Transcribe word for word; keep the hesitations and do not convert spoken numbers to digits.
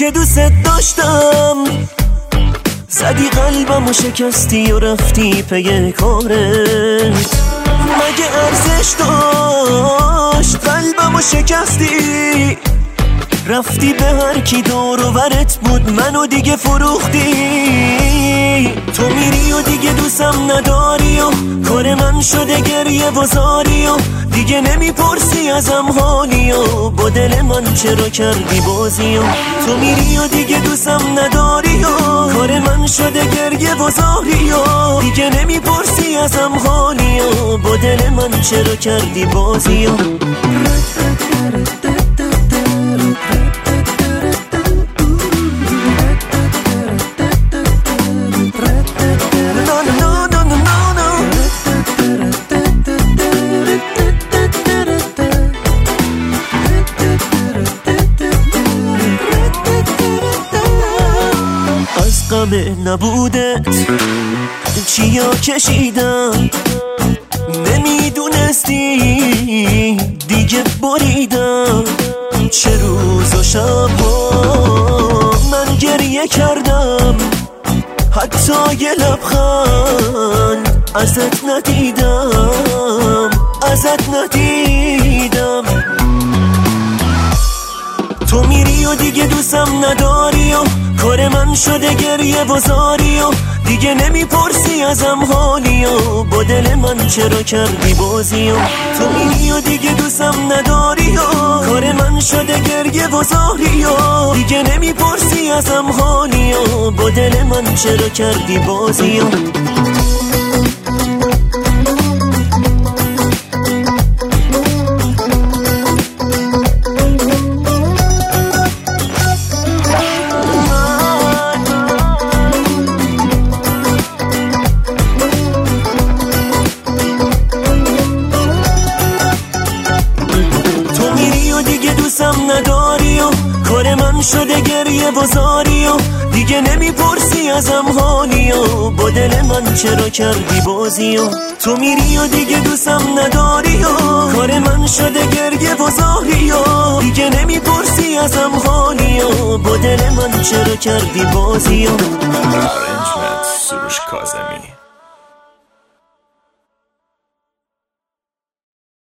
دیگه دوست داشتم، زدی قلبمو شکستی و رفتی پی کارت. مگه ارزش داشت قلبمو شکستی، رفتی به هر کی دور و برت بود منو دیگه فروختی. تو میری و دیگه دوستم نداری و کار من شده گریه و زاری و دیگه نمیپرسی ازم حالی و با دل من چرا کردی بازی و تو میری و دیگه دوستم نداری و کار من شده گریه و زاری و دیگه نمیپرسی ازم حالی و با دل من چرا کردی بازی و غم نبودت چیا کشیدم، نمیدونستی دیگه بریدم. چه روز و شبها من گریه کردم، حتی یه لبخند ازت ندیدم، ازت ندیدم. تو میری و دیگه دوستم نداری و کار من شده گریه و زاری و دیگه نمیپرسی ازم حالی و با دل من چرا کردی بازی و تو میری و دیگه دوستم نداری و کار من شده گریه و زاری و دیگه نمیپرسی ازم حالی و با دل من چرا کردی بازی و نداری و کار من شده گریه و زاری و دیگه نمیپرسی ازم حالی و با دل من چرا کردی بازی و تو میری و دیگه دوستم نداری و کار من شده گریه و زاری و دیگه نمیپرسی ازم حالی و با دل من چرا کردی بازی و Arrangement سروش کاظمی.